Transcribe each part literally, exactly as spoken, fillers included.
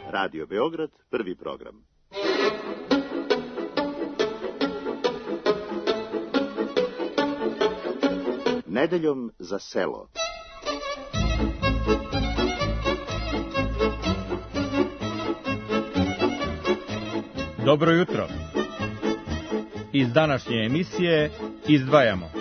Radio Beograd, prvi program. Nedeljom za selo. Dobro jutro. Iz današnje emisije izdvajamo.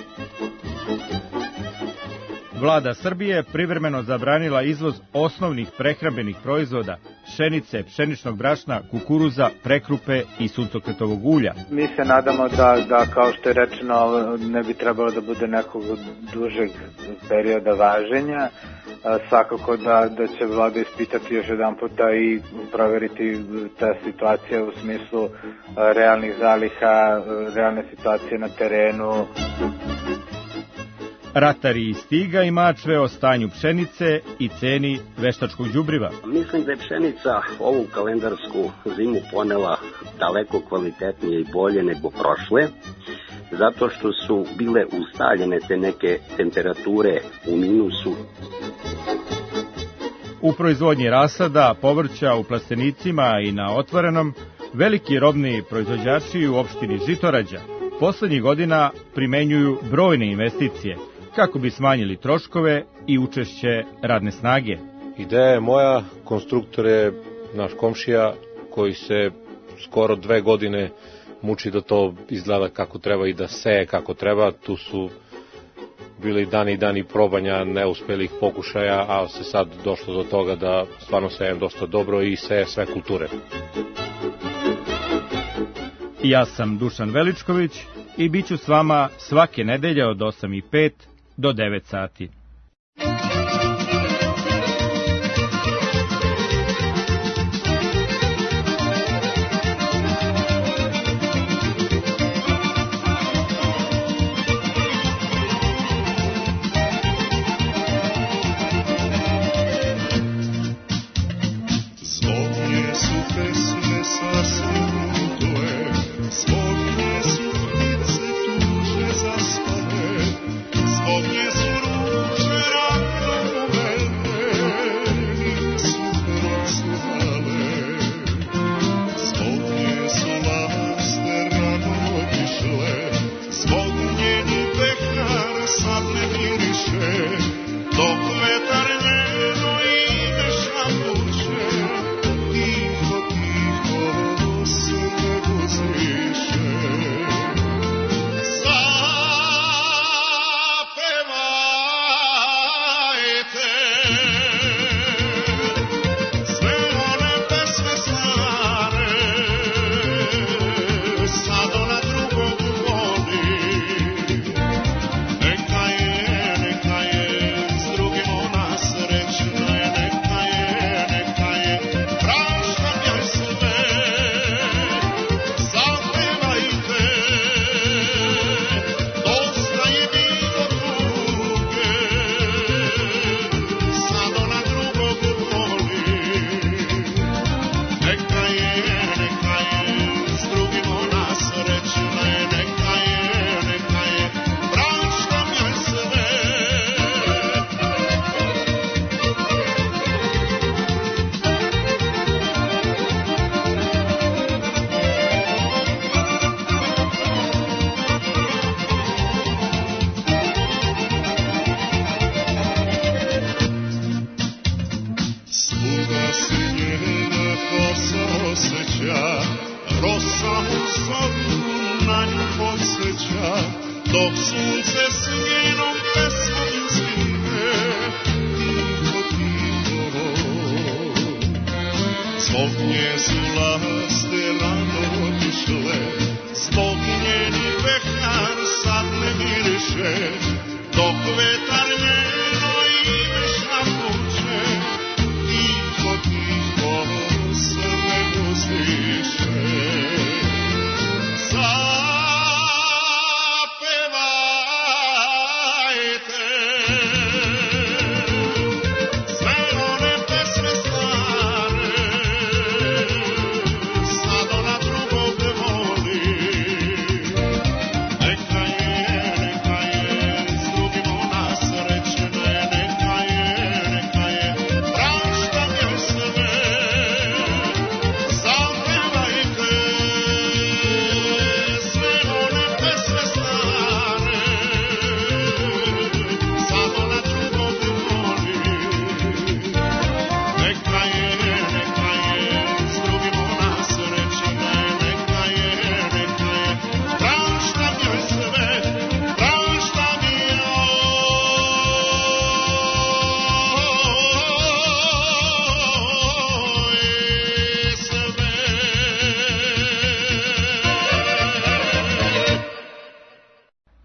Vlada Srbije privremeno zabranila izvoz osnovnih prehrambenih proizvoda, pšenice, pšeničnog brašna, kukuruza, prekrupe i suncokretovog ulja. Mi se nadamo da, da kao što je rečeno, ne bi trebalo da bude nekog dužeg perioda važenja. Svakako da, da će vlada ispitati još jedan puta i proveriti ta situacija u smislu realnih zaliha, realne situacije na terenu. Ratari iz Stiga i Mačve o stanju pšenice i ceni veštačkog đubriva. Mislim da je pšenica ovu kalendarsku zimu ponela daleko kvalitetnije i bolje nego prošle, zato što su bile ustaljene te neke temperature u minusu. U proizvodnji rasada, povrća u plastenicima i na otvorenom, veliki robni proizvođači u opštini Žitorađa poslednjih godina primenjuju brojne investicije kako bi smanjili troškove i učešće radne snage. Ideja je moja, konstruktor je naš komšija koji se skoro dve godine muči da to izgleda kako treba i da seje kako treba. Tu su bili dani i dani probanja neuspelih pokušaja, a se sad došlo do toga da stvarno sejem dosta dobro i seje sve kulture. Ja sam Dušan Veličković i bit ću s vama svake nedelje od osam i pet do devet sati.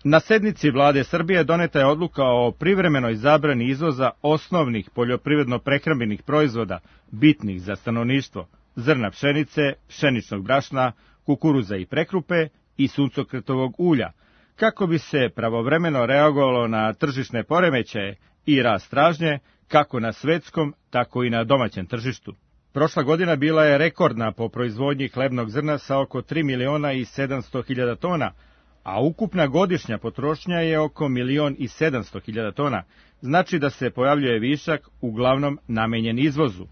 Na sednici vlade Srbije doneta je odluka o privremenoj zabrani izvoza osnovnih poljoprivredno-prehrambenih proizvoda bitnih za stanovništvo, zrna pšenice, pšeničnog brašna, kukuruza i prekrupe i suncokretovog ulja, kako bi se pravovremeno reagovalo na tržišne poremećaje i rast tražnje, kako na svetskom, tako i na domaćem tržištu. Prošla godina bila je rekordna po proizvodnji hlebnog zrna sa oko tri miliona i sedamsto hiljada tona, a ukupna godišnja potrošnja je oko milion i sedamsto hiljada tona, znači da se pojavljuje višak uglavnom namenjen izvozu.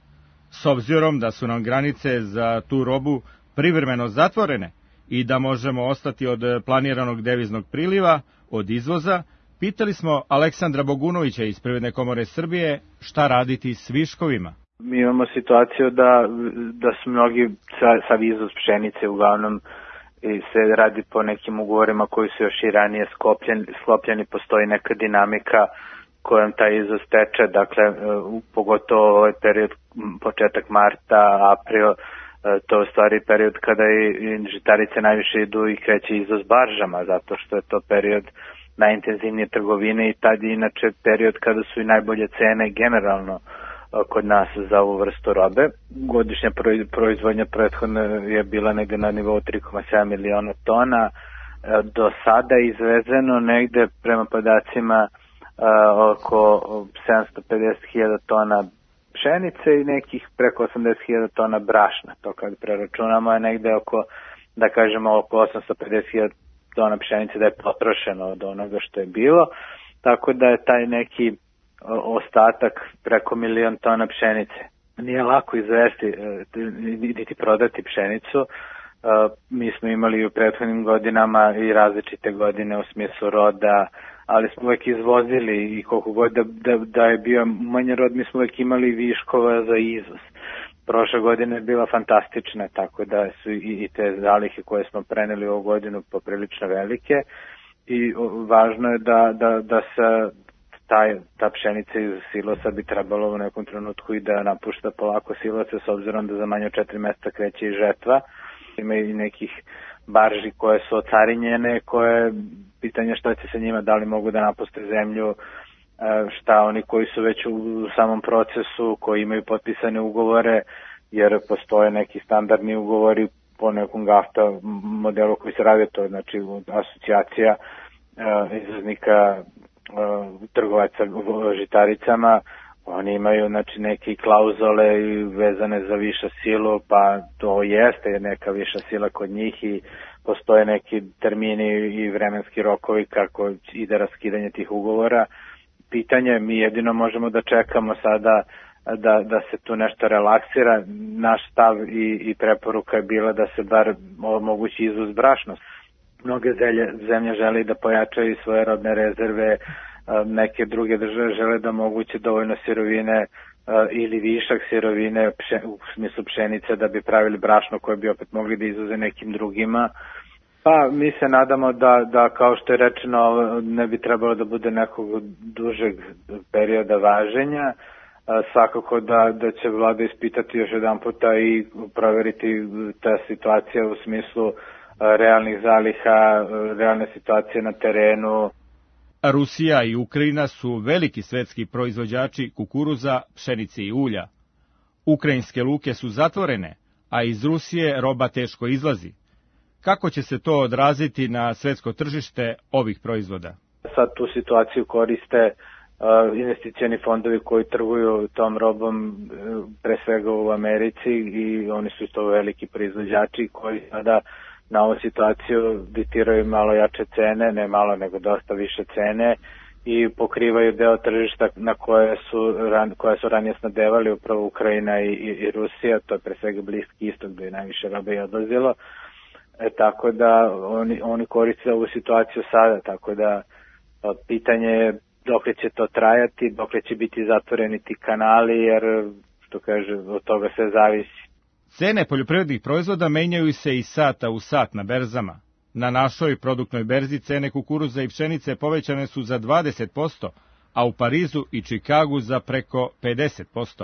S obzirom da su nam granice za tu robu privremeno zatvorene i da možemo ostati od planiranog deviznog priliva, od izvoza, pitali smo Aleksandra Bogunovića iz Privredne komore Srbije šta raditi s viškovima. Mi imamo situaciju da, da su mnogi sa, sa izvoz pšenice uglavnom i se radi po nekim ugovorima koji su još i ranije sklopljeni, sklopljeni, postoji neka dinamika kojom taj izvoz teče, dakle pogotovo ovaj period, početak marta, april, to je u stvari period kada i žitarice najviše idu i kreće izvoz baržama, zato što je to period najintenzivnije trgovine i tad je inače period kada su i najbolje cene generalno kod nas za ovu vrstu robe. Godišnja proizvodnja prethodno je bila negde na nivou tri zarez sedam miliona tona. Do sada je izvezeno negde prema podacima oko sedamsto pedeset hiljada tona pšenice i nekih preko osamdeset hiljada tona brašna. To kad preračunamo je negde oko, da kažemo, oko osamsto pedeset hiljada tona pšenice da je potrošeno od onoga što je bilo. Tako da je taj neki ostatak preko milion tona pšenice. Nije lako izvesti niti prodati pšenicu. Mi smo imali u prethodnim godinama i različite godine u smislu roda, ali smo uvek izvozili i koliko god da, da, da je bio manji rod, mi smo uvek imali viškova za izvoz. Prošle godine je bila fantastična, tako da su i, i te zalihe koje smo preneli ovu godinu poprilično velike i važno je da, da, da se taj, ta pšenica iz silosa bi trebalo u nekom trenutku i da napušta polako silose, s obzirom da za manje od četiri mjeseca kreće i žetva. Ima i nekih barži koje su ocarinjene, koje pitanje šta će se njima, da li mogu da napuste zemlju, šta oni koji su već u samom procesu, koji imaju potpisane ugovore, jer postoje neki standardni ugovori po nekom gafta modelu koji se radi, to je znači asocijacija izvoznika trgovaca žitaricama, oni imaju znači neke klauzule vezane za viša silu, pa to jeste neka viša sila kod njih i postoje neki termini i vremenski rokovi kako ide raskidanje tih ugovora. Pitanje, mi jedino možemo da čekamo sada da, da se tu nešto relaksira. Naš stav i, i preporuka je bila da se bar omogući izvoz brašna. Mnoge zemlje, zemlje žele da pojačaju svoje robne rezerve, neke druge države žele da omoguće dovoljno sirovine ili višak sirovine u smislu pšenice da bi pravili brašno koje bi opet mogli da izvoze nekim drugima. Pa mi se nadamo da, da kao što je rečeno ne bi trebalo da bude nekog dužeg perioda važenja. Svakako da, da će vlada ispitati još jedan puta i proveriti ta situacija u smislu realnih zaliha, realne situacije na terenu. Rusija i Ukrajina su veliki svetski proizvođači kukuruza, pšenice i ulja. Ukrajinske luke su zatvorene, a iz Rusije roba teško izlazi. Kako će se to odraziti na svetsko tržište ovih proizvoda? Sad tu situaciju koriste uh, investicioni fondovi koji trguju tom robom uh, pre svega u Americi i oni su isto veliki proizvođači koji sada na ovu situaciju ditiraju malo jače cene, ne malo nego dosta više cene i pokrivaju deo tržišta na koje su, ran, koje su ranije snadevali upravo Ukrajina i, i, i Rusija, to je pre svega Bliski istok gde je najviše robe i odlazilo. E, tako da oni, oni koriste ovu situaciju sada, tako da pitanje je dok će to trajati, dok će biti zatvoreni ti kanali, jer što kaže, od toga sve zavisi. Cene poljoprivrednih proizvoda menjaju se iz sata u sat na berzama. Na našoj produktnoj berzi cene kukuruza i pšenice povećane su za dvadeset posto, a u Parizu i Čikagu za preko pedeset posto.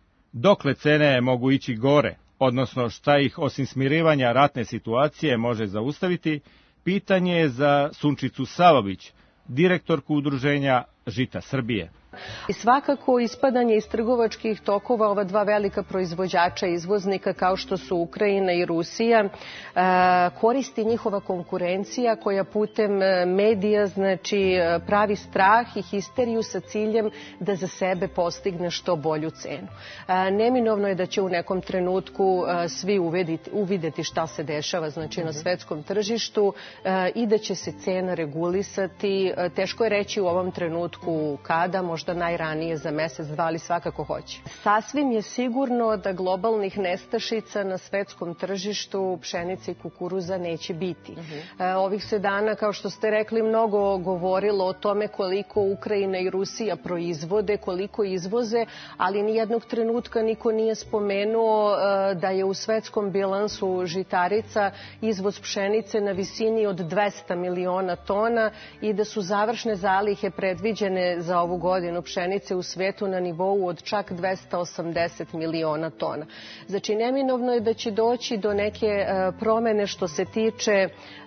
Dokle cene mogu ići gore, odnosno šta ih osim smirivanja ratne situacije može zaustaviti, pitanje je za Sunčicu Savović, direktorku udruženja Žita Srbije. I svakako ispadanje iz trgovačkih tokova ova dva velika proizvođača izvoznika kao što su Ukrajina i Rusija koristi njihova konkurencija koja putem medija znači pravi strah i histeriju sa ciljem da za sebe postigne što bolju cenu. Neminovno je da će u nekom trenutku svi uvideti, uvideti šta se dešava znači na svetskom tržištu i da će se cena regulisati. Teško je reći u ovom trenutku kada, možda možda najranije za mesec, dva, ali svakako hoće. Sasvim je sigurno da globalnih nestašica na svetskom tržištu pšenice i kukuruza neće biti. Uh-huh. Ovih se dana, kao što ste rekli, mnogo govorilo o tome koliko Ukrajina i Rusija proizvode, koliko izvoze, ali nijednog trenutka niko nije spomenuo da je u svetskom bilansu žitarica izvoz pšenice na visini od dvesta miliona tona i da su završne zalihe predviđene za ovu godinu pšenice u svetu na nivou od čak dvesta osamdeset miliona tona. Znači, neminovno je da će doći do neke promene što se tiče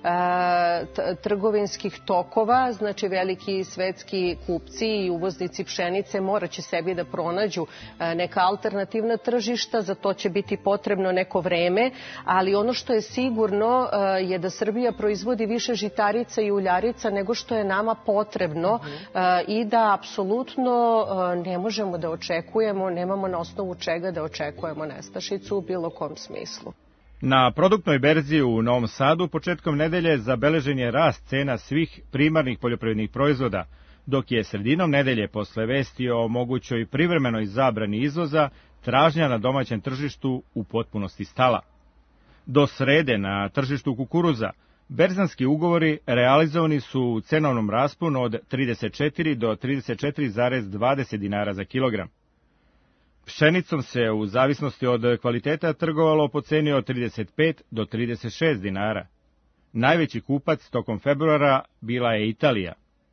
trgovinskih tokova, znači veliki svetski kupci i uvoznici pšenice morat će sebi da pronađu neka alternativna tržišta, za to će biti potrebno neko vreme, ali ono što je sigurno je da Srbija proizvodi više žitarica i uljarica nego što je nama potrebno i da apsolutno ne možemo da očekujemo, nemamo na osnovu čega da očekujemo nestašicu u bilo kom smislu. Na produktnoj berzi u Novom Sadu početkom nedelje zabeležen je rast cena svih primarnih poljoprivrednih proizvoda, dok je sredinom nedelje posle vesti o mogućoj privremenoj zabrani izvoza tražnja na domaćem tržištu u potpunosti stala. Do srede na tržištu kukuruza berzanski ugovori realizovani su u cenovnom rasponu od trideset četiri do trideset četiri zarez dvadeset dinara za kilogram. Pšenicom se u zavisnosti od kvaliteta trgovalo po ceni od trideset pet do trideset šest dinara. Najveći kupac tokom februara bila je Italija.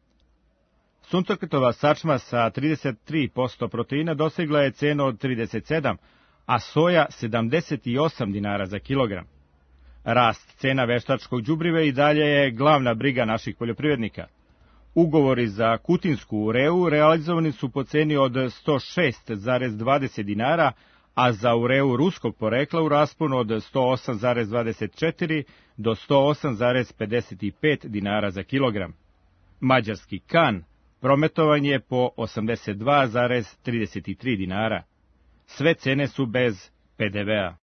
Suncokrtova sačma sa trideset tri posto proteina dosegla je cenu od trideset sedam, a soja sedamdeset osam dinara za kilogram. Rast cena veštačkog đubriva i dalje je glavna briga naših poljoprivrednika. Ugovori za kutinsku ureu realizovani su po ceni od sto šest zarez dvadeset dinara, a za ureu ruskog porekla u rasponu od sto osam zarez dvadeset četiri do sto osam zarez pedeset pet dinara za kilogram. Mađarski kan prometovan je po osamdeset dva zarez trideset tri dinara. Sve cene su bez pe de vea.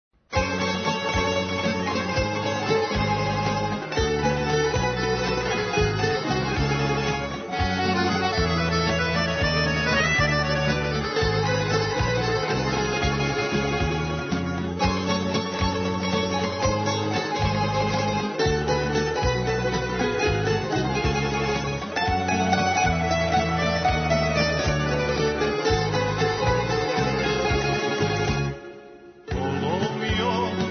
Polomio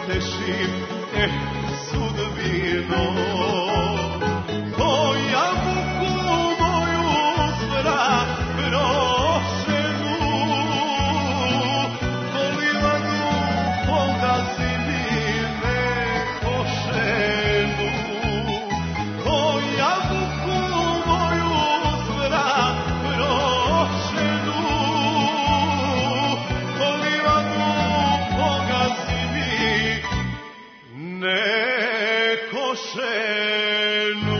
tešim, eh, sudbino. Ko jabuku moju zvra prošenu, ko livadu pogazi mi nekošenu. Ko jabuku moju zvra prošenu, ko livadu pogazi mi nekošenu.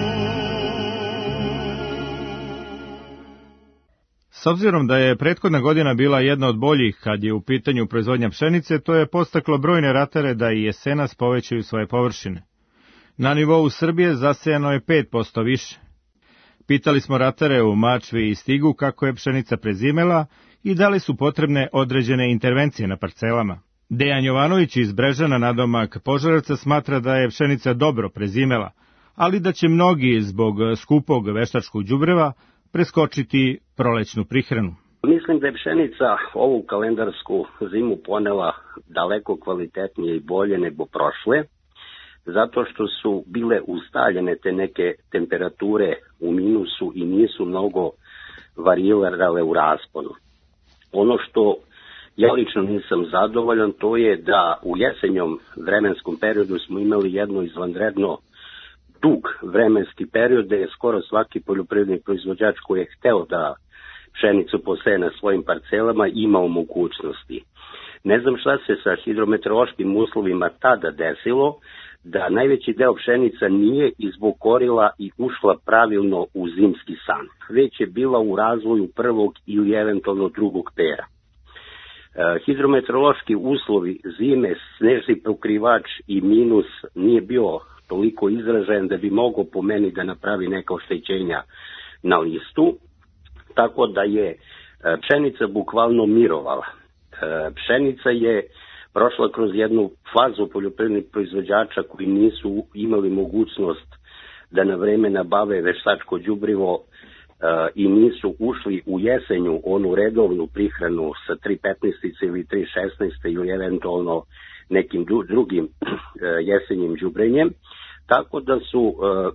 S obzirom da je prethodna godina bila jedna od boljih kad je u pitanju proizvodnja pšenice, to je podstaklo brojne ratare da i jesenas povećaju svoje površine. Na nivou Srbije zasejano je pet posto više. Pitali smo ratare u Mačvi i Stigu kako je pšenica prezimela i da li su potrebne određene intervencije na parcelama. Dejan Jovanović iz Brežana nadomak Požarevca smatra da je pšenica dobro prezimela, ali da će mnogi zbog skupog veštačkog đubreva preskočiti prolećnu prihranu. Mislim da je pšenica ovu kalendarsku zimu ponela daleko kvalitetnije i bolje nego prošle, zato što su bile ustaljene te neke temperature u minusu i nisu mnogo varirale u rasponu. Ono što ja lično nisam zadovoljan, to je da u jesenjom vremenskom periodu smo imali jedno izvanredno dug vremenski period gde je skoro svaki poljoprivredni proizvođač koji je hteo da pšenicu poseje na svojim parcelama imao mogućnosti. Ne znam šta se sa hidrometeorološkim uslovima tada desilo, da najveći deo pšenica nije izbokorila i ušla pravilno u zimski san, već je bila u razvoju prvog ili eventualno drugog pera. E, hidrometeorološki uslovi zime, snežni pokrivač i minus nije bio toliko izražajan da bi mogao po meni da napravi neka oštećenja na listu, tako da je pšenica bukvalno mirovala. Pšenica je prošla kroz jednu fazu poljoprivrednih proizvođača koji nisu imali mogućnost da na vreme nabave veštačko đubrivo i nisu ušli u jesenju onu redovnu prihranu sa tri petnaestice ili tri šesnaeste ili eventualno nekim drugim jesenjim đubrenjem, tako da su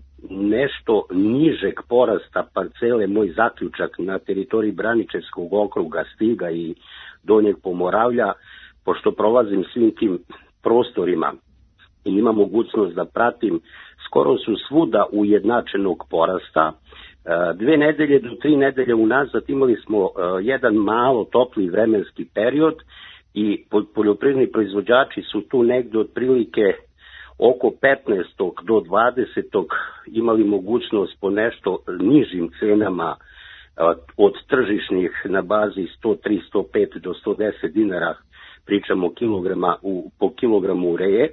nešto nižeg porasta parcele, moj zaključak na teritoriji Braničevskog okruga, Stiga i Donjeg Pomoravlja, pošto prolazim svim tim prostorima i imam mogućnost da pratim, skoro su svuda ujednačenog porasta. Dve nedelje do tri nedelje unazad imali smo jedan malo topli vremenski period i poljoprivredni proizvođači su tu negde otprilike oko petnaestog do dvadesetog imali mogućnost po nešto nižim cenama od tržišnih na bazi sto tri, sto pet do sto deset dinara, pričamo kilograma u, po kilogramu ureje.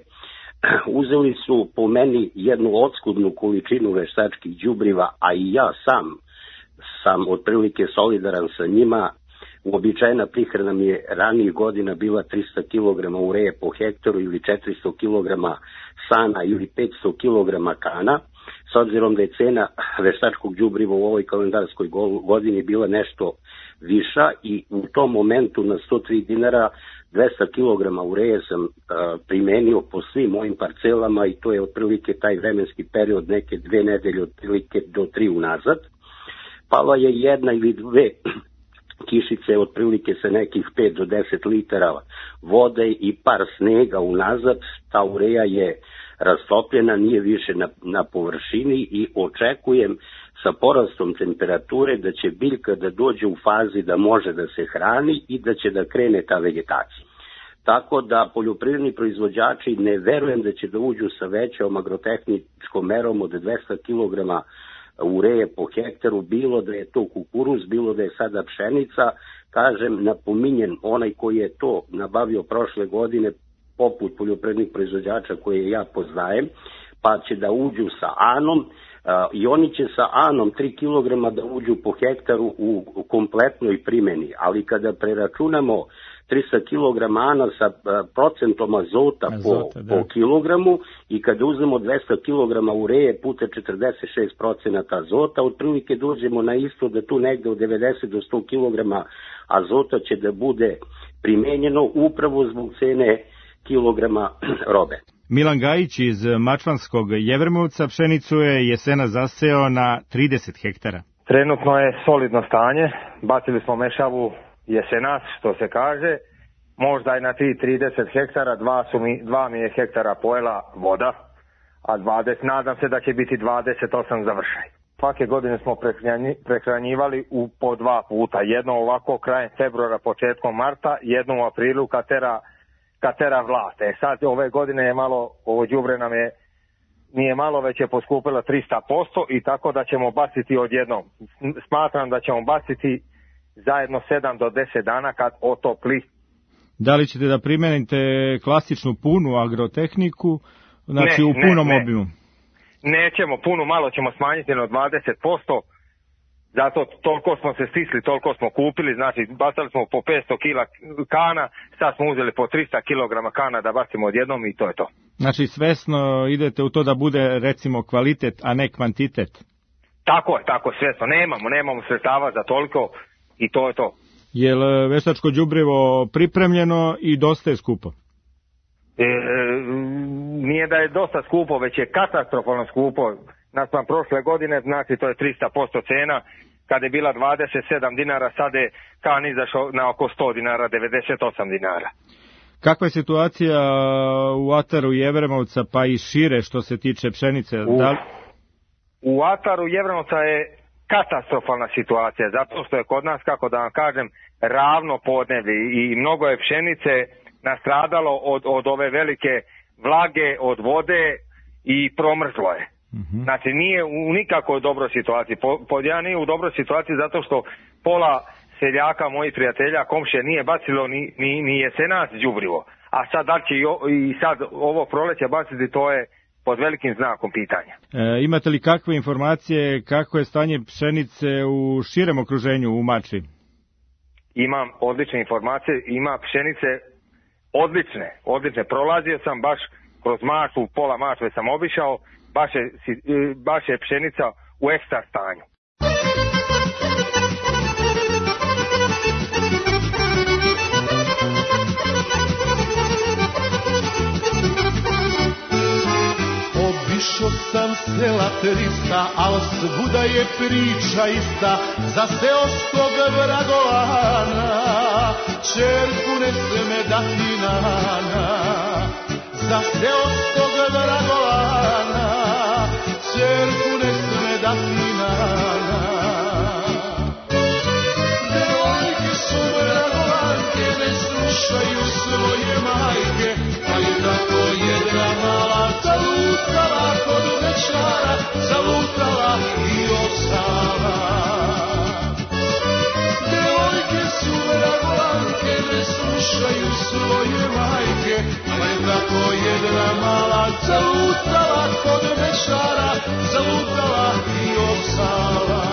Uzeli su po meni jednu oskudnu količinu veštačkih đubriva, a i ja sam sam otprilike solidaran sa njima. Uobičajena prihrana mi je ranijih godina bila tristo kilograma ureje po hektaru ili četiristo kilograma sana ili petsto kilograma kana. S obzirom da je cena veštačkog đubriva u ovoj kalendarskoj godini bila nešto viša i u tom momentu na sto tri dinara dvesta kilograma ureje sam a, primenio po svim mojim parcelama i to je otprilike taj vremenski period neke dve nedelje otprilike do tri unazad. Pala je jedna ili dve kišice otprilike sa nekih pet do deset litara vode i par snega unazad, ta ureja je rastopljena, nije više na, na površini i očekujem sa porastom temperature da će biljka da dođe u fazi da može da se hrani i da će da krene ta vegetacija. Tako da poljoprivredni proizvođači ne verujem da će da uđu sa većom agrotehničkom merom od dvesta kilograma ureje po hektaru, bilo da je to kukuruz, bilo da je sada pšenica. Kažem, napominjem, onaj koji je to nabavio prošle godine, poput poljoprivrednih proizvođača koje ja poznajem, pa će da uđu sa anom uh, i oni će sa anom tri kilograma da uđu po hektaru u, u kompletnoj primjeni, ali kada preračunamo tristo kilograma ana sa uh, procentom azota, azota po, po kilogramu i kada uzmemo dvesta kilograma ureje puta četrdeset šest procenata azota, otprilike dođemo na isto da tu negde od devedeset do sto kilograma azota će da bude primenjeno upravo zbog cene kilograma robe. Milan Gajić iz Mačvanskog Jevremovca pšenicu je jesena zaseo na trideset hektara. Trenutno je solidno stanje, bacili smo mešavu jesenas, što se kaže, možda je na tih trideset hektara, dva, su mi, dva mi je hektara pojela voda, a dvadeset, nadam se da će biti dvadeset osam završaj. Svake godine smo prehranjivali u po dva puta, jedno ovako krajem februara, početkom marta, jedno u aprilu kad tera, kad tera vlate. E sad ove godine je malo, ovo đubre nam je, nije malo, već je poskupilo trista posto i tako da ćemo baciti odjednom. Smatram da ćemo baciti zajedno sedam do deset dana kad otopli. Da li ćete da primenite klasičnu punu agrotehniku, znači ne, u punom ne, ne. obimu? Nećemo, puno malo ćemo smanjiti na dvadeset posto, zato toliko smo se stisli, toliko smo kupili, znači bacali smo po petsto kila kana, sad smo uzeli po trista kilograma kana da bacimo odjednom i to je to. Znači svesno idete u to da bude recimo kvalitet, a ne kvantitet? Tako je, tako svesno, nemamo, nemamo sredstava za toliko i to je to. Je li veštačko đubrivo pripremljeno i dosta je skupo? E, nije da je dosta skupo, već je katastrofalno skupo. Naspram prošle godine, znači to je trista posto cena, kada je bila dvadeset sedam dinara, sad je kan izašao na oko sto dinara, devedeset osam dinara. Kakva je situacija u ataru Jevremovca pa i šire što se tiče pšenice? U, da li... u ataru Jevremovca je katastrofalna situacija, zato što je kod nas, kako da vam kažem, ravno podneblje i mnogo je pšenice nastradalo od, od ove velike vlage, od vode i promrzlo je. Mm-hmm. Znači nije u nikakvoj dobroj situaciji. Po, pod ja nije u dobroj situaciji zato što pola seljaka, mojih prijatelja, komšije nije bacilo ni, ni, ni jesenas đubrivo. A sad da će i, i sad ovo proleće baciti, to je pod velikim znakom pitanja. E, imate li kakve informacije kako je stanje pšenice u širem okruženju u Mačvi? Imam odlične informacije, ima pšenice odlične, odlične. Prolazio sam baš kroz Mačvu, pola Mačve sam obišao, baš je, baš je pšenica u ekstra stanju. Obišao sam sela trista, al svuda je priča ista za seoskog vragolana, čerku ne sme dati nana. Za seoskog vragolana, čerku ne sme dati nana. Devojke su vragolanke, ne slušaju svoje majke, pa je tako jedna mala zalutala kod večara, zalutala i ostala. Devojke su vragolanke, ne slušaju svoje majke, pa je tako jedna mala zalutala kod večara, zalutala i ostala.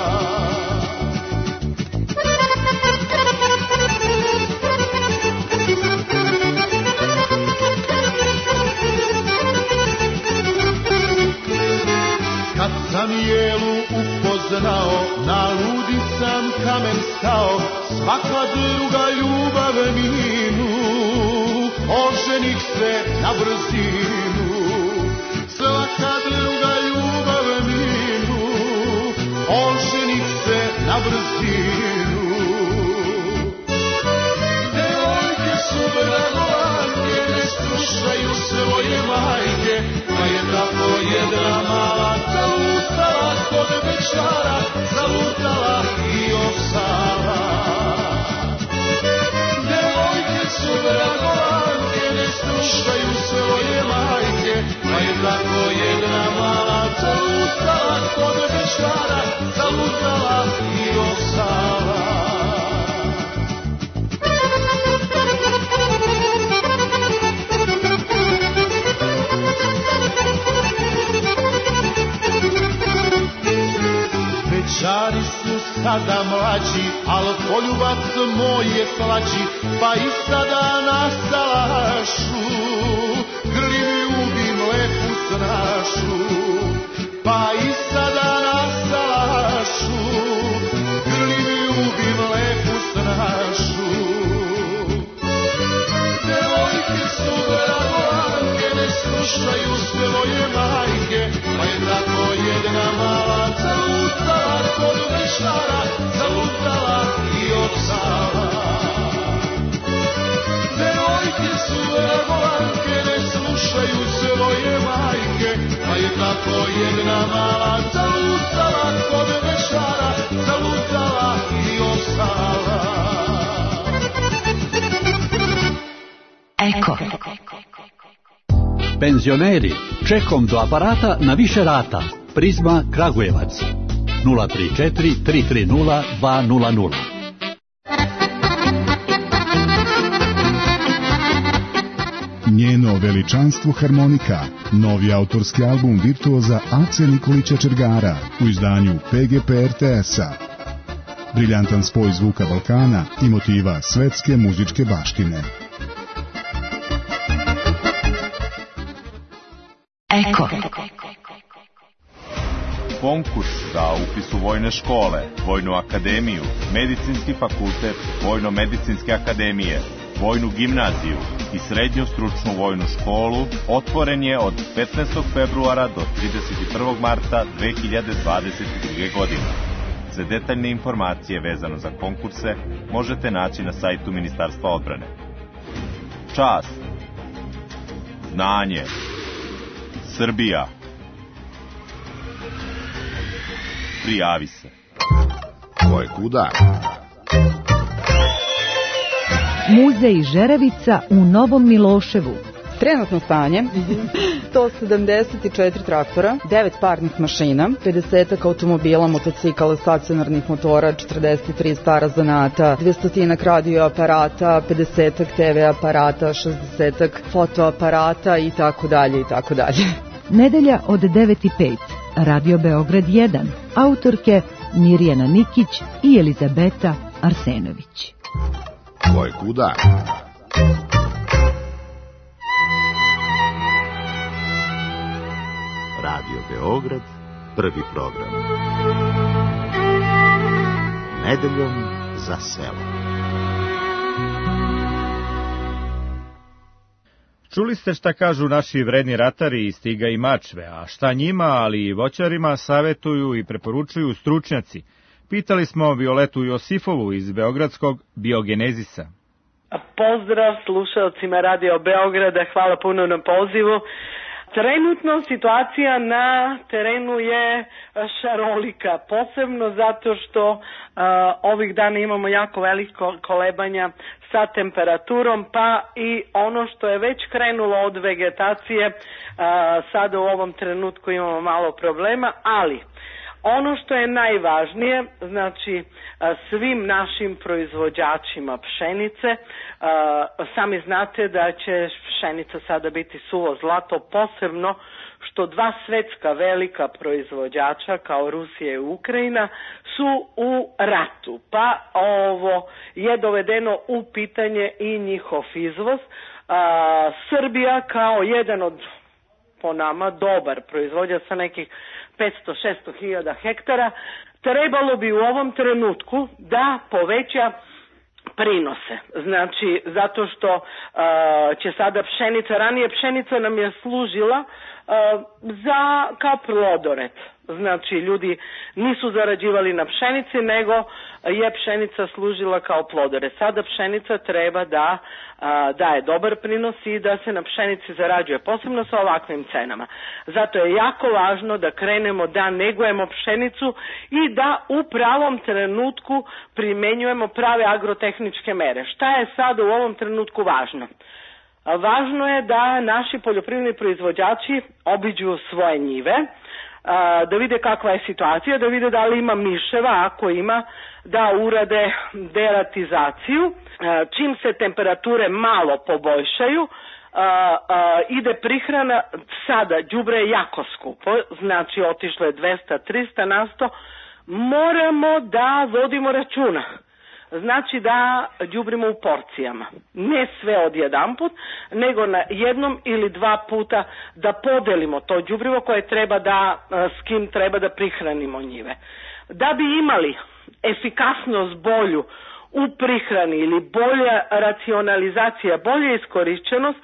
Kad sam jelu upoznao, na ludi sam kamen stao, svaka druga ljubav minu, oženih se na brzinu. Svaka druga ljubav minu, oženih se na brzinu. Devojke su vragolanke, ne slušaju svoje majke, pa je tako jedna mala zalutala kod večara, zalutala i ostala. Devojke su vragolanke, ne slušaju svoje majke, pa je tako jedna mala zalutala kod večara, zalutala i ostala. Večari su sada mlađi, al poljubac moj je slađi, pa i sada na salašu grli ljubim lepu snašu. Pa i sada na salašu grli ljubim lepu snašu. Devojke su slušaju svoje majke, pa je tako jedna mala zalutala kod mešara, zalutala i opsala. Devojke su revolanke, ne slušaju svoje majke, pa je tako jedna mala zalutala kod mešara, zalutala i opsala. Eko. Penzioneri, čekom do aparata na više rata. Prizma Kragujevac. nula tri četiri tri tri nula dva nula nula. Njeno veličanstvo harmonika. Novi autorski album virtuoza Ace Nikolića Čergara u izdanju P G P R T S-a. Briljantan spoj zvuka Balkana i motiva svetske muzičke baštine. Eko. Konkurs za upis u vojne škole, Vojnu akademiju, Medicinski fakultet, Vojno-medicinske akademije, Vojnu gimnaziju i Srednju stručnu vojnu školu otvoren je od petnaestog februara do trideset prvog marta dve hiljade dvadeset druge. godine. Za detaljne informacije vezano za konkurse možete naći na sajtu Ministarstva odbrane. Čast, znanje, Srbija. Prijavi se. Ko je kuda? Muzej Žerevica u Novom Miloševu. Trenutno stanje, sto sedamdeset četiri traktora, devet parnih mašina, pedeset automobila, motocikala, stacionarnih motora, četrdeset tri stara zanata, dvesta radio aparata, pedeset te ve aparata, šezdeset fotoaparata i tako dalje i tako dalje. Nedelja od devet i pet. Radio Beograd jedan. Autorke Mirjana Nikić i Elizabeta Arsenović. Ko je kuda? Radio Beograd, prvi program. Nedeljom za selo. Čuli ste šta kažu naši vredni ratari iz Stiga i Mačve, a šta njima, ali i voćarima, savetuju i preporučuju stručnjaci. Pitali smo Violetu Josifovu iz Beogradskog Biogenezisa. Pozdrav slušalcima Radio Beograda, hvala puno na pozivu. Trenutno situacija na terenu je šarolika, posebno zato što uh, ovih dana imamo jako veliko kolebanja sa temperaturom, pa i ono što je već krenulo od vegetacije, uh, sada u ovom trenutku imamo malo problema, ali ono što je najvažnije, znači svim našim proizvođačima pšenice, sami znate da će pšenica sada biti suvo zlato, posebno što dva svetska velika proizvođača kao Rusija i Ukrajina su u ratu, pa ovo je dovedeno u pitanje i njihov izvoz. Srbija kao jedan od, po nama, dobar proizvođač sa nekih petsto do šesto hiljada hektara, trebalo bi u ovom trenutku da poveća prinose. Znači, zato što uh, će sada pšenica, ranije pšenica nam je služila uh, za kao plodoret. Znači, ljudi nisu zarađivali na pšenici, nego je pšenica služila kao plodore. Sada pšenica treba da a, daje dobar prinos i da se na pšenici zarađuje, posebno sa ovakvim cenama. Zato je jako važno da krenemo da negujemo pšenicu i da u pravom trenutku primenjujemo prave agrotehničke mere. Šta je sada u ovom trenutku važno? Važno je da naši poljoprivredni proizvođači obiđu svoje njive, da vide kakva je situacija, da vide da li ima miševa, ako ima, da urade deratizaciju. Čim se temperature malo poboljšaju, ide prihrana, sada đubre je jako skupo, znači otišlo je dvesta do trista na sto, moramo da vodimo računa. Znači da đubrimo u porcijama. Ne sve odjedanput, nego na jednom ili dva puta da podelimo to đubrivo koje treba da, s kim treba da prihranimo njive. Da bi imali efikasnost bolju u prihrani ili bolja racionalizacija, bolja iskorišćenost,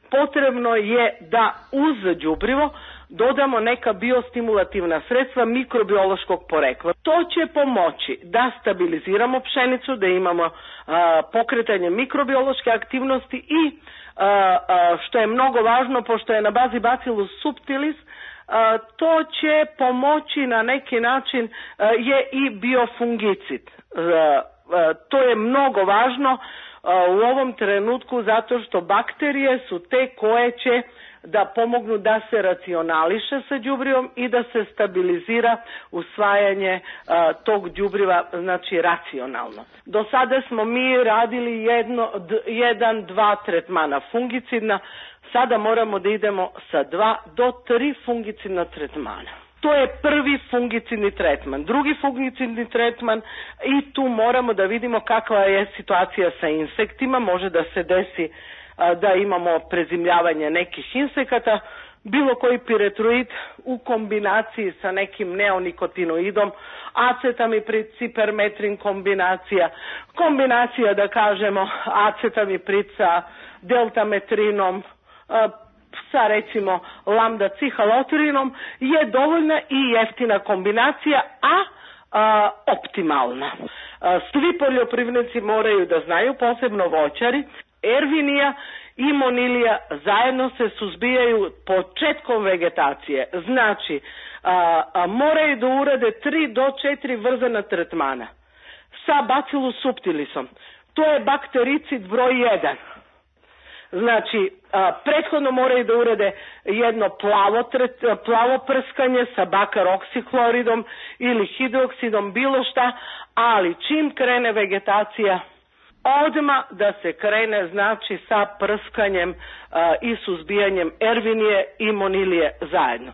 potrebno je da uz đubrivo dodamo neka biostimulativna sredstva mikrobiološkog porekla. To će pomoći da stabiliziramo pšenicu, da imamo a, pokretanje mikrobiološke aktivnosti i a, a, što je mnogo važno, pošto je na bazi Bacillus subtilis, a, to će pomoći na neki način, a, je i biofungicid. A, a, to je mnogo važno a, u ovom trenutku zato što bakterije su te koje će da pomognu da se racionališe sa đubrivom i da se stabilizira usvajanje a, tog đubriva, znači racionalno. Do sada smo mi radili jedno, d, jedan, dva tretmana fungicidna, sada moramo da idemo sa dva do tri fungicidna tretmana. To je prvi fungicidni tretman. Drugi fungicidni tretman, i tu moramo da vidimo kakva je situacija sa insektima, može da se desi da imamo prezimljavanje nekih insekata, bilo koji piretroid u kombinaciji sa nekim neonikotinoidom, acetamiprid, cipermetrin kombinacija, kombinacija da kažemo acetamiprid sa deltametrinom, sa recimo lambda cihalotrinom je dovoljna i jeftina kombinacija, a, a optimalna. A, svi poljoprivrednici moraju da znaju, posebno voćari, Ervinija i monilija zajedno se suzbijaju početkom vegetacije. Znači, a, a, moraju da urade tri do četiri vrzana tretmana sa Bacillus subtilisom. To je baktericid broj jedan. Znači, a, prethodno moraju da urade jedno plavo, tret, plavo prskanje sa bakaroksihloridom ili hidroksidom, bilo šta, ali čim krene vegetacija, odmah da se krene, znači, sa prskanjem a, i suzbijanjem Ervinije i monilije zajedno.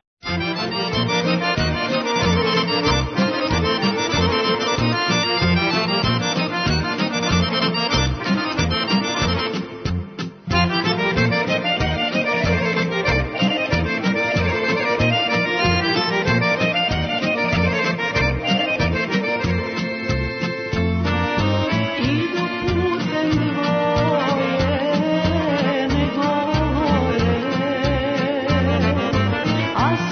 I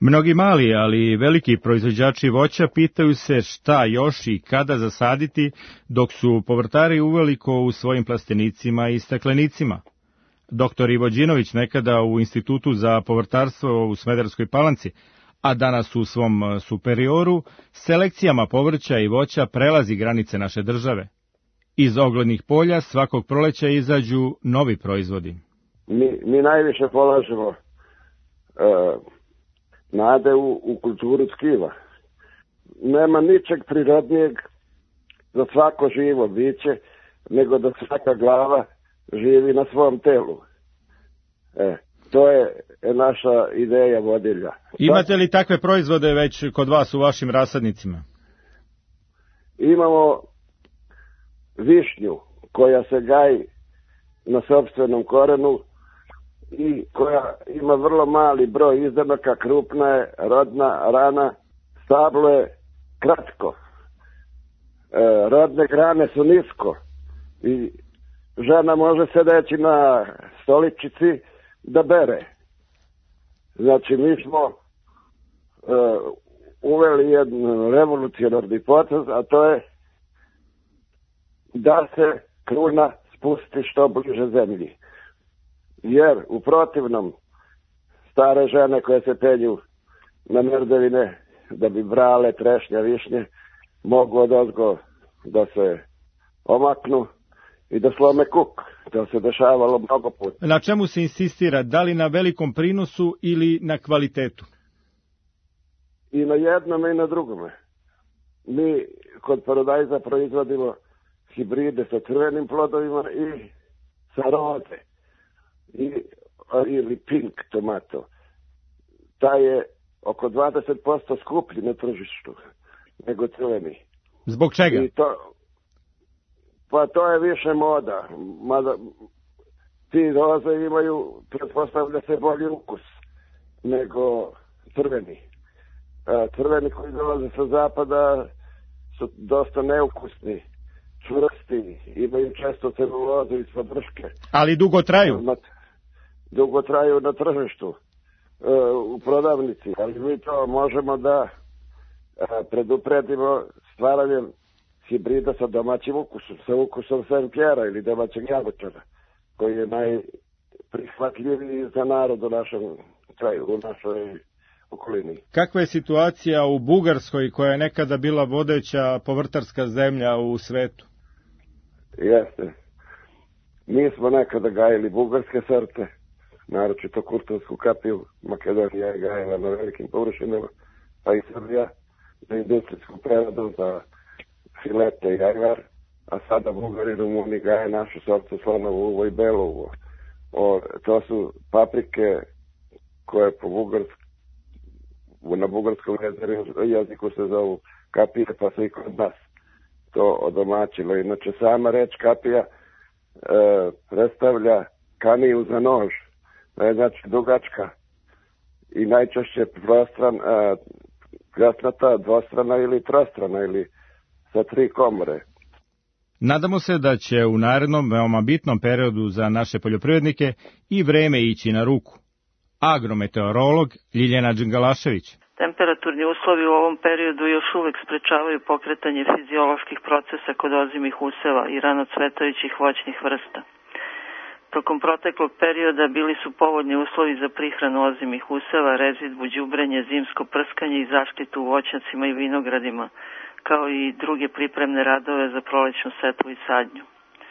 Mnogi mali, ali veliki proizvođači voća pitaju se šta još i kada zasaditi, dok su povrtari uveliko u svojim plastenicima i staklenicima. Doktor Ivo Đinović, nekada u Institutu za povrtarstvo u Smederevskoj Palanci, a danas u svom superioru, selekcijama povrća i voća prelazi granice naše države. Iz oglednih polja svakog proleća izađu novi proizvodi. Mi, mi najviše polažemo uh, nade u, u kulturu tkiva. Nema ničeg prirodnijeg za svako živo biće, nego da svaka glava živi na svom telu. E, to je naša ideja vodilja. Imate li takve proizvode već kod vas u vašim rasadnicima? Imamo višnju koja se gaji na sopstvenom korenu i koja ima vrlo mali broj izdanaka, krupna je, rodna, rana, stablo je kratko, e, rodne grane su nisko i žena može sedeći na stoličici da bere. Znači, mi smo e, uveli jedan revolucionarni potez, a to je da se kruna spusti što bliže zemlji. Jer u protivnom stare žene koje se penju na merdevine da bi brale trešnja, višnje, mogu odozgo da se omaknu i da slome kuk. To se dešavalo mnogo puta. Na čemu se insistira? Da li na velikom prinosu ili na kvalitetu? I na jednome i na drugome. Mi kod paradajza proizvodimo hibride sa crvenim plodovima i sa roze. I, ili pink tomato. Taj je oko dvadeset posto skuplji na tržištu nego crveni. Zbog čega? I to, pa to je više moda. Mada, ti roze imaju, pretpostavlja se, bolji ukus nego crveni. A crveni koji dolaze sa zapada su dosta neukusni, čvrsti, imaju često celulozu i podrške. Ali dugo traju? Dugo traju na tržištu, u prodavnici, ali mi to možemo da predupredimo stvaranjem hibrida sa domaćim ukusom, sa ukusom Saint-Pierre ili domaćeg jabučara, koji je najprihvatljiviji za narod u našem kraju, u našoj okolini. Kakva je situacija u Bugarskoj, koja je nekada bila vodeća povrtarska zemlja u svetu? Jeste. Mi smo nekada gajili bugarske sorte, naročito kurtovsku kapiju. Makedonija je gajila na velikim površinama, pa i Srbija za industrijsku preradu, za filete i ajvar, a sada Bugari i Rumuni gaje našu sortu slonovo uvo i belo uvo. O, to su paprike koje po bugarsk, na bugarskom jeziku se zovu kapije, pa se i kod nas to odomaćilo. Inače, sama reč kapija e, predstavlja kaniju za nož. Znači, dugačka i najčešće prostran, e, krasnata, dvostrana ili trostrana ili sa tri komore. Nadamo se da će u narednom veoma bitnom periodu za naše poljoprivrednike i vreme ići na ruku. Agrometeorolog Ljiljana Đingalašević. Temperaturni uslovi u ovom periodu još uvek sprečavaju pokretanje fizioloških procesa kod ozimih useva i ranocvetajućih voćnih vrsta. Tokom proteklog perioda bili su povoljni uslovi za prihranu ozimih useva, rezidbu, đubrenje, zimsko prskanje i zaštitu u voćnjacima i vinogradima, kao i druge pripremne radove za prolećnu setvu i sadnju.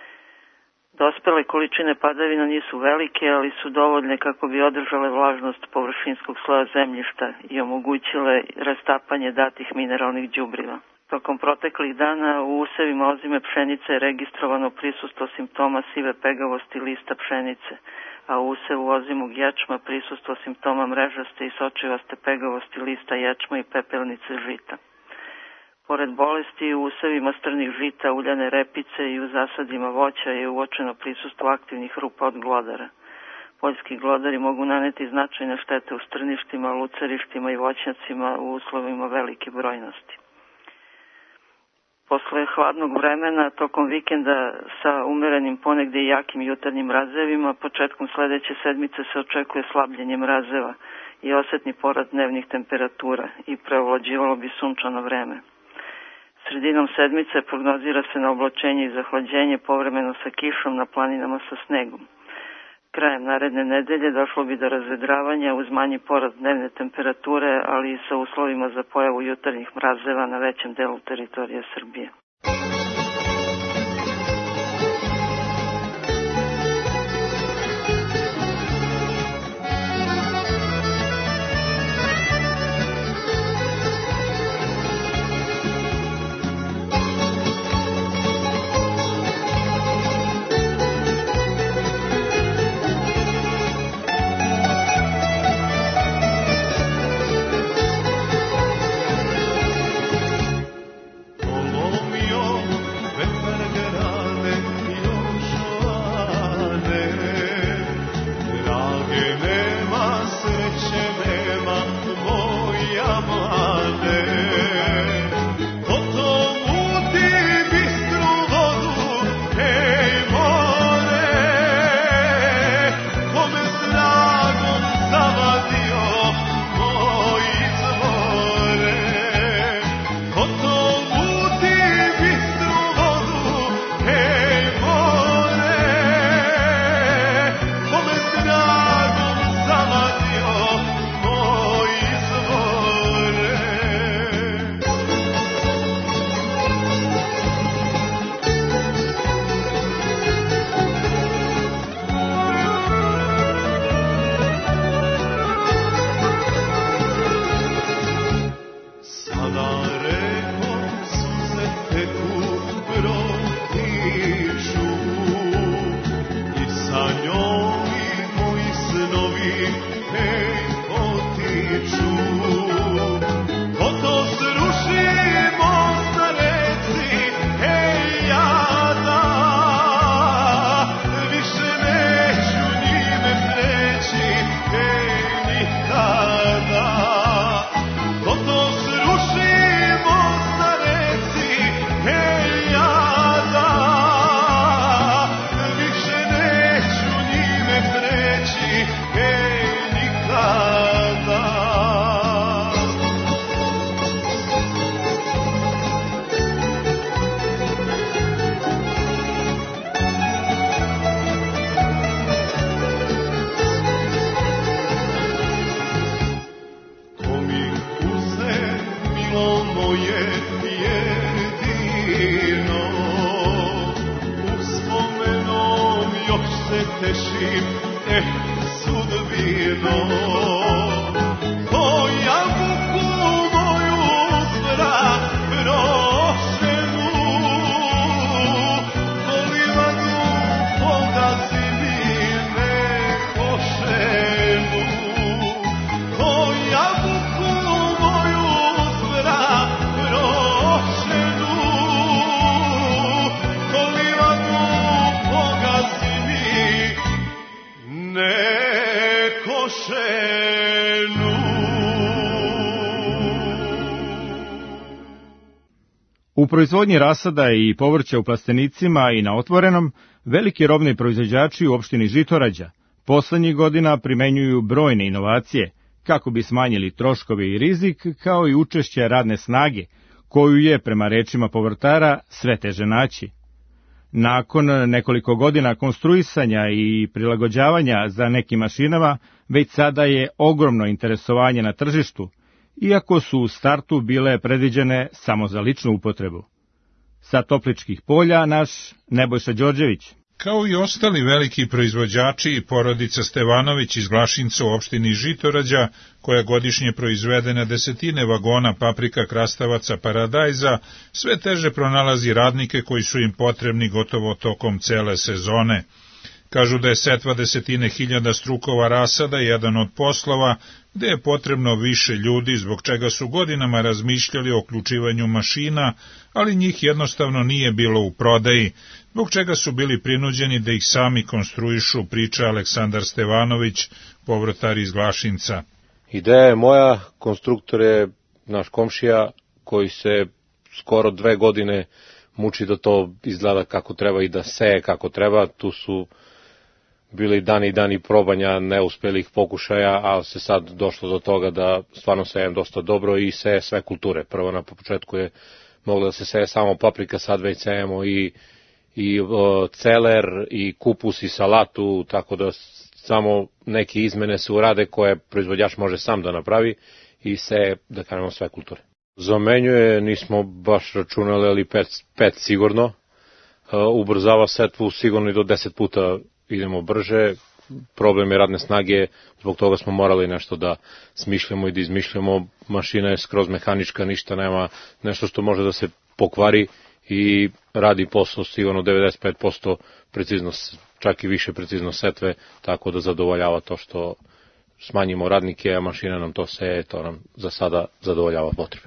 Dospele količine padavina nisu velike, ali su dovoljne kako bi održale vlažnost površinskog sloja zemljišta i omogućile rastapanje datih mineralnih đubriva. Tokom proteklih dana u usevima ozime pšenice je registrovano prisustvo simptoma sive pegavosti lista pšenice, a u usevu ozimog ječma prisustvo simptoma mrežaste i sočivaste pegavosti lista ječma i pepelnice žita. Pored bolesti u usevima strnih žita, uljane repice i u zasadima voća je uočeno prisustvo aktivnih rupa od glodara. Poljski glodari mogu naneti značajne štete u strništima, lucerištima i voćnjacima u uslovima velike brojnosti. Posle hladnog vremena, tokom vikenda sa umerenim ponegde i jakim jutarnjim mrazevima, početkom sledeće sedmice se očekuje slabljenje mrazeva i osetni porast dnevnih temperatura i preovlađivalo bi sunčano vreme. Sredinom sedmice prognozira se na oblačenje i zahlađenje, povremeno sa kišom, na planinama sa snegom. Krajem naredne nedelje došlo bi do razvedravanja uz manji porast dnevne temperature, ali i sa uslovima za pojavu jutarnjih mrazeva na većem delu teritorije Srbije. U proizvodnji rasada i povrća u plastenicima i na otvorenom, veliki robni proizvođači u opštini Žitorađa poslednjih godina primenjuju brojne inovacije kako bi smanjili troškove i rizik, kao i učešće radne snage, koju je, prema rečima povrtara, sve teže naći. Nakon nekoliko godina konstruisanja i prilagođavanja za nekim mašinama, već sada je ogromno interesovanje na tržištu, iako su u startu bile predviđene samo za ličnu upotrebu. Sa Topličkih polja naš Nebojša Đorđević. Kao i ostali veliki proizvođači i porodica Stevanović iz Glašinca u opštini Žitorađa, koja godišnje proizvede na desetine vagona paprika, krastavaca, paradajza, sve teže pronalazi radnike koji su im potrebni gotovo tokom cele sezone. Kažu da je setva desetine hiljada strukova rasada jedan od poslova gde je potrebno više ljudi, zbog čega su godinama razmišljali o uključivanju mašina, ali njih jednostavno nije bilo u prodaji, zbog čega su bili prinuđeni da ih sami konstruišu, priča Aleksandar Stevanović, povrtar iz Glašinca. Ideja je moja, konstruktor je naš komšija koji se skoro dve godine muči da to izgleda kako treba i da seje kako treba. Tu su bili dani i dani probanja neuspelih pokušaja, ali se sad došlo do toga da stvarno sejem dosta dobro i seje sve kulture. Prvo na početku je moglo da se seje samo paprika, sad već sejemo i, i o, celer, i kupus, i salatu, tako da samo neke izmene se urade koje proizvođač može sam da napravi i seje, da kažemo, sve kulture. Zamenjuje, nismo baš računali, ali pet, pet sigurno. Uh, ubrzava setvu sigurno i do deset puta idemo brže. Problem je radne snage, zbog toga smo morali nešto da smišljamo i da izmišljamo. Mašina je skroz mehanička, ništa nema, nešto što može da se pokvari i radi posao sigurno devedeset pet posto preciznost, čak i više precizno setve, tako da zadovoljava to što smanjimo radnike, a mašina nam to seje, to nam za sada zadovoljava potrebe.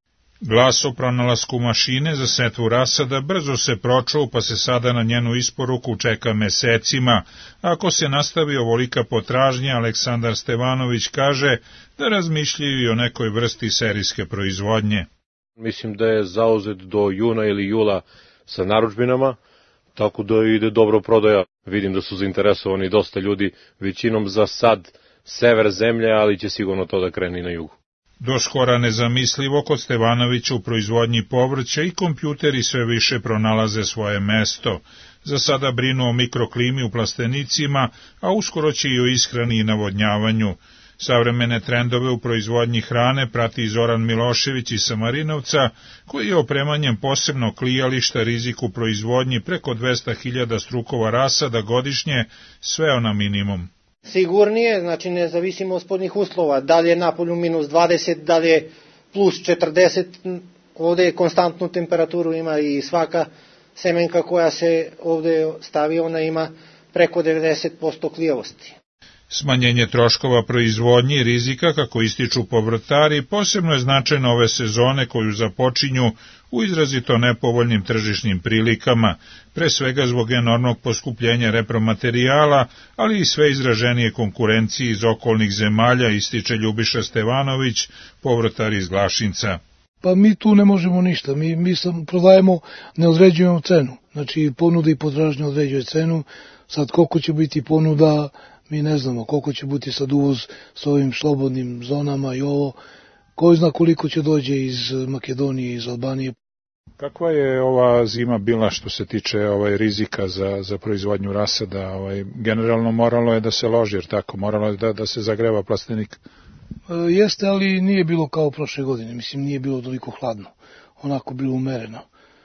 Glas o pronalasku mašine za setvu rasada brzo se pročuo, pa se sada na njenu isporuku čeka mesecima. Ako se nastavi ovolika potražnja, Aleksandar Stevanović kaže da razmišljaju i o nekoj vrsti serijske proizvodnje. Mislim da je zauzet do juna ili jula sa narudžbinama, tako da ide dobro prodaja. Vidim da su zainteresovani dosta ljudi, većinom za sad sever zemlje, ali će sigurno to da kreni na jugu. Do skora nezamislivo kod Stevanovića u proizvodnji povrća i kompjuteri sve više pronalaze svoje mesto. Za sada brinu o mikroklimi u plastenicima, a uskoro će i o ishrani i navodnjavanju. Savremene trendove u proizvodnji hrane prati Zoran Milošević iz Samarinovca, koji je opremanjem posebnog klijališta riziku proizvodnji preko dvesta hiljada strukova rasada godišnje sveo na minimum. Sigurnije, znači ne zavisimo od spodnjih uslova, da li je napolju minus dvadeset, da li je plus četrdeset, ovde konstantnu temperaturu ima i svaka semenka koja se ovde stavi, ona ima preko devedeset posto klijavosti. Smanjenje troškova proizvodnje i rizika, kako ističu povrtari, posebno je značajno ove sezone koju započinju u izrazito nepovoljnim tržišnim prilikama, pre svega zbog enormnog poskupljenja repromaterijala, ali i sve izraženije konkurencije iz okolnih zemalja, ističe Ljubiša Stevanović, povrtar iz Glašinca. Pa mi tu ne možemo ništa, mi, mi sam prodajemo, ne određujemo cenu, znači ponuda i potražnja određuje cenu, sad koliko će biti ponuda, mi ne znamo koliko će biti sad uvoz s ovim slobodnim zonama i ovo, ko zna koliko će dođe iz Makedonije, iz Albanije. Kakva je ova zima bila što se tiče ovaj rizika za, za proizvodnju rasada? Ovaj, generalno moralo je da se loži, jer tako, moralo je da, da se zagreva plastenik. E, jeste, ali nije bilo kao prošle godine, mislim nije bilo toliko hladno, onako bilo umereno.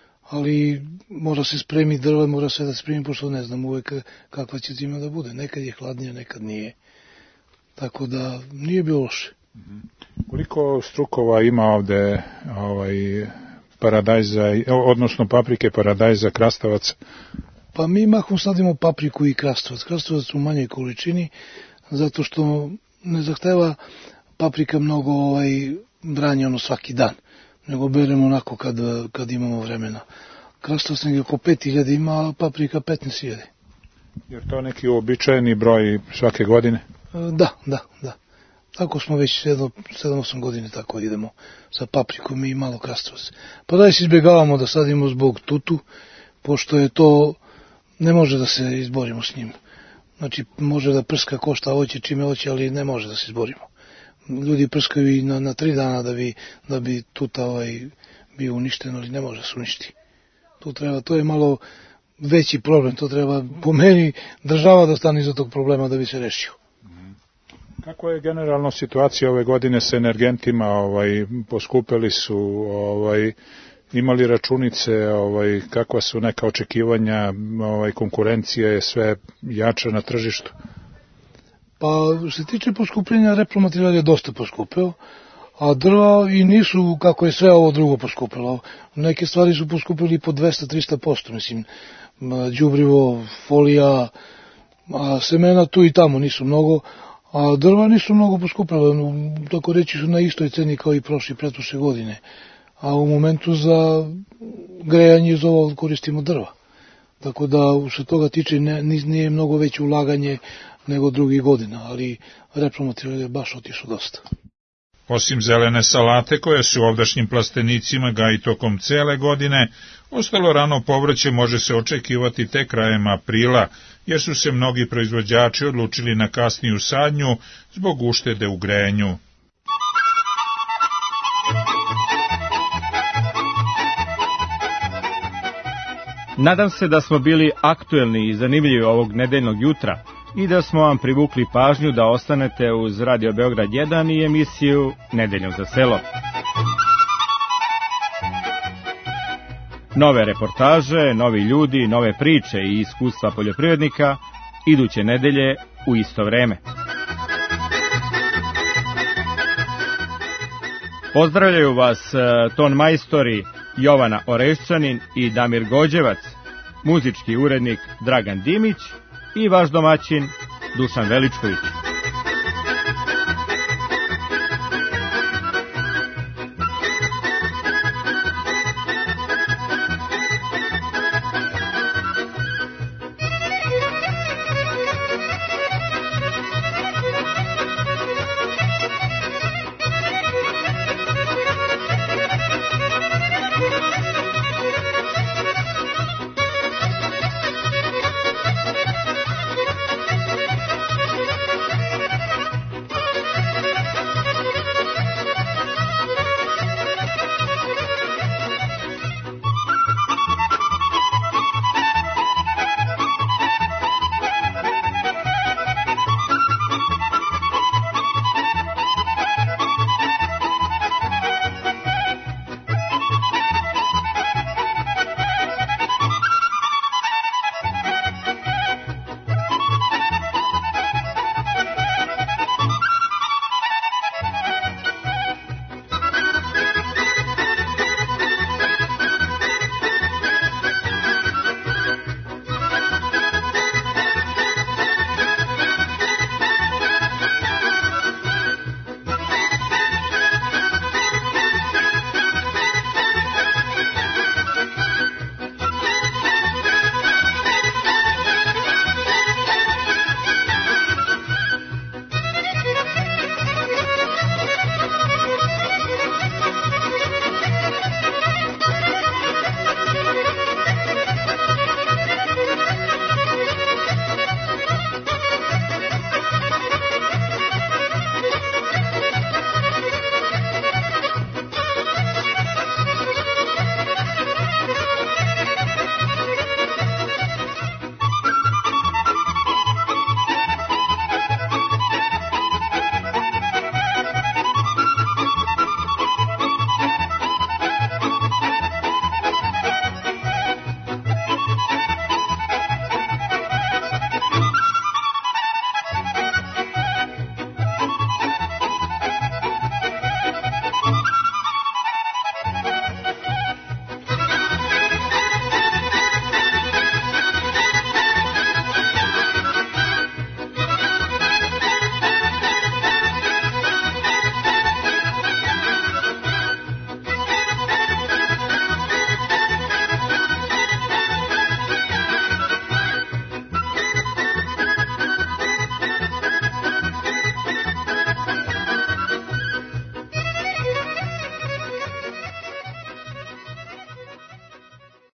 Ali mora se spremiti drva, mora se da spremi, pošto ne znam uvek kakva će zima da bude. Nekad je hladnije, nekad nije. Tako da nije bilo loše. Koliko strukova ima ovde ovaj, paradajza, odnosno paprike, paradajza, krastavac? Pa mi mahom sadimo papriku i krastavac. Krastavac u manjoj količini, zato što ne zahteva paprika mnogo ovaj, branje ono svaki dan, nego beremo onako kad, kad imamo vremena. Krastavac negdje oko pet hiljada ima, a paprika petnaest hiljada. Je to neki uobičajeni broj svake godine? Da, da, da. Tako smo već sedam osam godine tako idemo sa paprikom i malo krastavac. Pa da se izbjegavamo da sadimo zbog tutu, pošto je to, ne može da se izborimo s njim. Znači, može da prska košta hoće čime hoće, ali ne može da se izborimo. Ljudi prskaju i na, na tri dana da bi, da bi tuta ovaj bio uništen, ali ne može da se uništi. To treba, to je malo veći problem, to treba po meni država da stane iza tog problema da bi se rešio. Kako je generalno situacija ove godine sa energentima? Ovaj, poskupeli su, ovaj, imali računice, ovaj, kakva su neka očekivanja, ovaj, konkurencija je sve jača na tržištu? Pa, što se tiče poskupljenja, repromaterijal je dosta poskupeo, a drva i nisu, kako je sve ovo drugo poskupilo. Neke stvari su poskupili po dvesta do trista posto, mislim, đubrivo, folija, a semena tu i tamo nisu mnogo, a drva nisu mnogo poskupila, tako reći su na istoj ceni kao i prošle i pretprošle godine. A u momentu za grejanje iz ovo koristimo drva. Tako da što toga tiče ne, nije mnogo veće ulaganje nego drugih godina, ali repromaterijal je baš otišao dosta. Osim zelene salate koje se u ovdašnjim plastenicima gaji tokom cele godine, ostalo rano povrće može se očekivati tek krajem aprila, jer su se mnogi proizvođači odlučili na kasniju sadnju zbog uštede u grejanju. Nadam se da smo bili aktuelni i zanimljivi ovog nedeljnog jutra i da smo vam privukli pažnju da ostanete uz Radio Beograd jedan i emisiju Nedeljom za selo. Nove reportaže, novi ljudi, nove priče i iskustva poljoprivrednika iduće nedelje u isto vreme. Pozdravljaju vas ton majstori Jovana Orešćanin i Damir Gođevac, muzički urednik Dragan Dimić i vaš domaćin Dušan Veličković.